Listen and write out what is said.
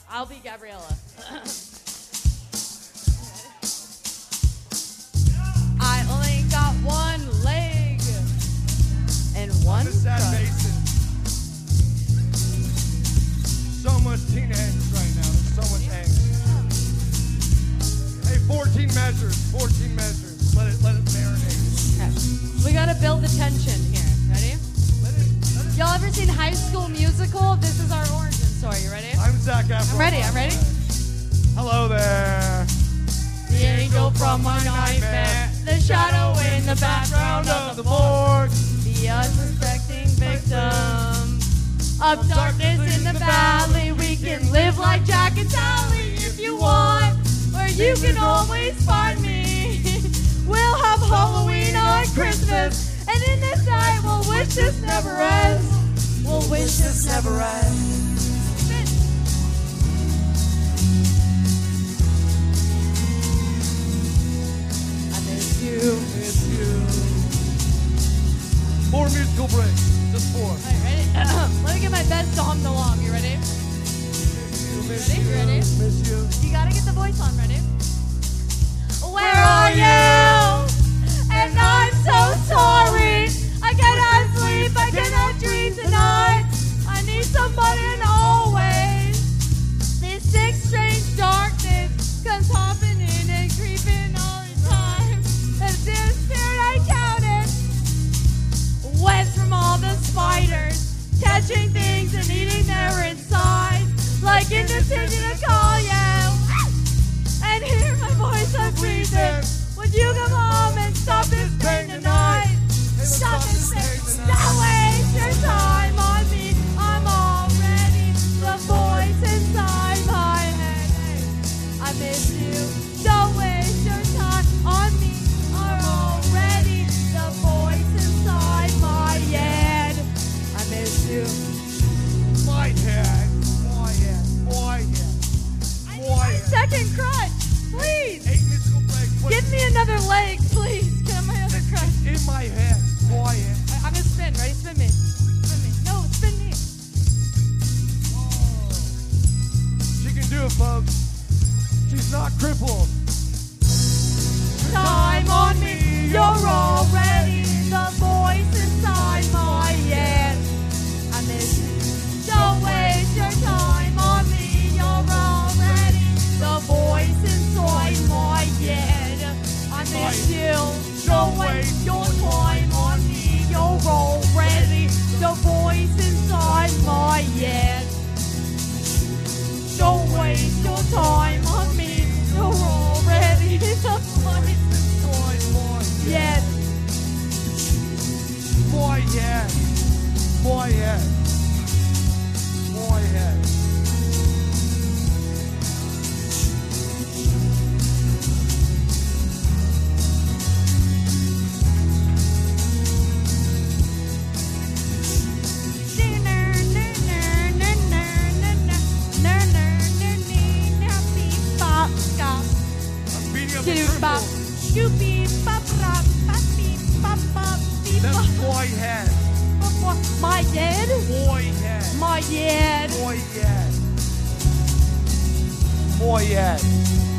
I'll be Gabriella. I only got one leg and one Sad foot. Mason. So much teen angst right now. There's so much angst. Hey, 14 measures. 14 measures. Let it marinate. Okay. We gotta build the tension here. Ready? Y'all ever seen High School Musical? This is our origin story. You ready? I'm Zac Efron. I'm ready. Hello there. The angel from my nightmare, the shadow in the background of the morgue, the unsuspecting victim of darkness in the valley. We can live like Jack and Sally if you want, where you can always find me. We'll have Halloween on Christmas, and in this night we'll wish this never ends. We'll wish this never ends. Miss you. 4 musical breaks. Just 4. All right, ready? Let me get my best song along. You ready? Ready? Miss you. You gotta get the voice on. Ready? Where are you? And I'm so sorry. I cannot sleep. I cannot dream tonight. I need somebody and always. This sick, strange darkness comes hopping in and creeping all the time. The dim spirit I counted webs from all the spiders, catching things and eating their inside, like indecision to call you and hear my voice of reason. Would you come home and stop this pain tonight? Stop this pain. Don't waste your time on me. I'm already the voice inside my head. Hey, I miss you. Don't waste your time on me. I'm already the voice inside my head. I miss you. My head. Second crutch, please. 8 musical breaks. Give me another leg, please. Get on my other crutch. In my head. My head. I'm gonna spin. Ready? Spin me. Spin me. No, spin me. Whoa. She can do it, folks. She's not crippled. Time on me. You're already the voice inside my head. I miss you. Don't waste your time on me. You're already the voice inside my head. I miss you. Don't waste your time on me. You're already the voice inside my head. Don't waste your time on me. You're already the voice inside my head. My head. My head. My head. I'm beating up the triple. That's my head. My head? My head. My head. My head. My head.